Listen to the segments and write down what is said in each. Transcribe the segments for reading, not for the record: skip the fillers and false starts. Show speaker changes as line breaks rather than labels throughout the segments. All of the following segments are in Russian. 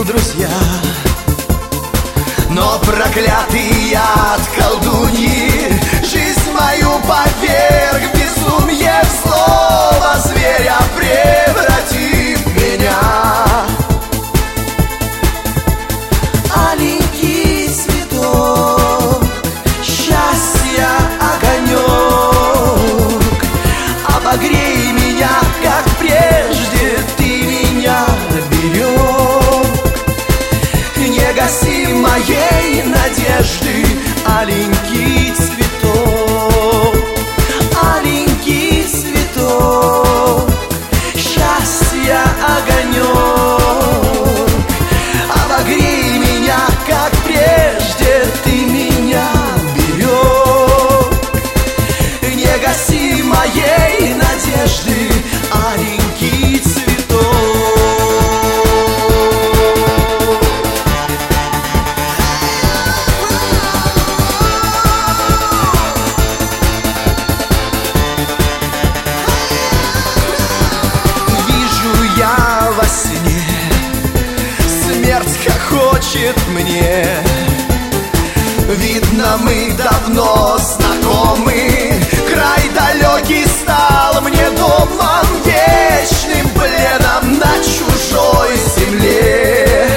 друзья, но проклятый яд колдуньи жизнь мою поверг в безумье, в слово зверя превратив меня. Аленький цветок, счастья огонек, обогрей меня, как прежде ты меня берег. Не гаси моей надежды, аленький цветок, аленький цветок, счастья огонек, обогрей меня, как прежде ты меня берег. Не гаси моей надежды, аленький цветок. Вижу я во сне, смерть хохочет мне. Видно, мы давно знакомы, край далекий стал мне домом, вечным пленом на чужой земле.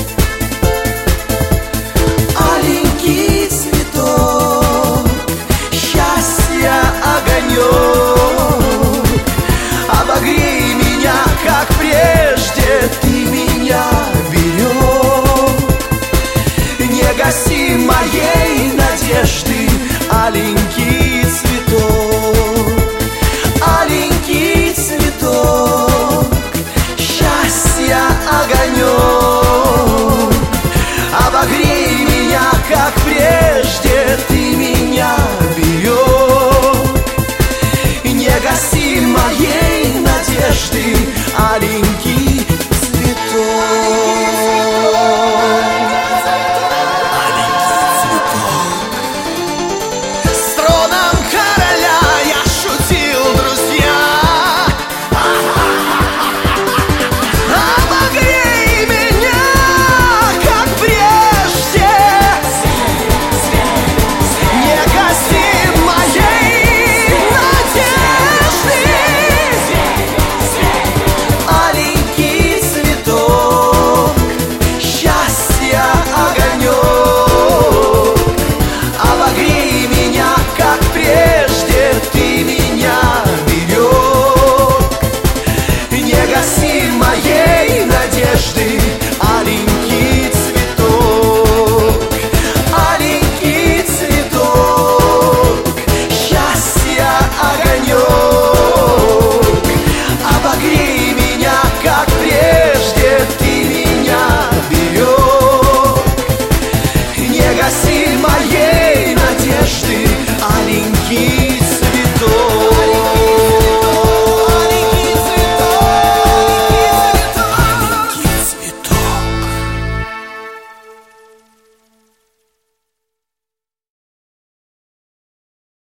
Аленький цветок, счастья огонек, обогрей меня, как прежде ты меня берег. Не гаси моей надежды, аленький